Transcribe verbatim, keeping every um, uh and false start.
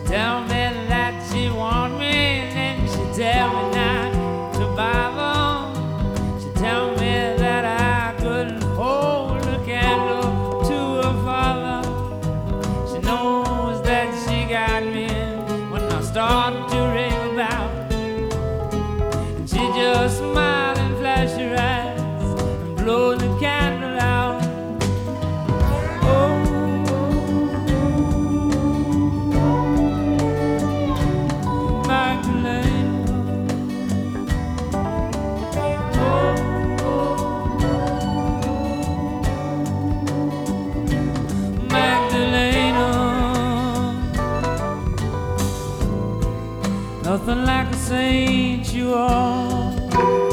tell me that she want me, and then she tell me not to bother. She tell me that I couldn't hold a candle to her father. She knows that she got me when I start to rave about, and she just smile and flash her eyes and blow the candle out. Nothing like a saint you are.